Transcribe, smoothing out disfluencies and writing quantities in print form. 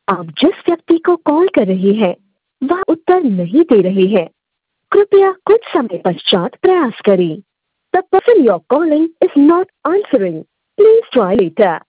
आप जिस व्यक्ति को कॉल कर रहे हैं वह उत्तर नहीं दे रहे हैं। कृपया कुछ समय पश्चात प्रयास करें। The person you're calling is not answering. Please try later.